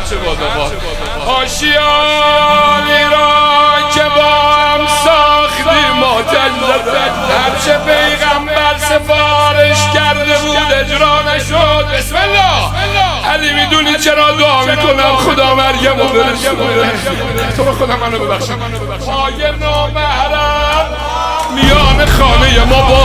آشیانی را که با هم ساختیم مجلد، هرچه پیغمبر سفارش کرده بود اجرا نشد. بسم الله. علی میدونی چرا دعا میکنم؟ خدا مریم رو برسونه. تو خدا منو ببخشید. پای نامحرم میان خانه ما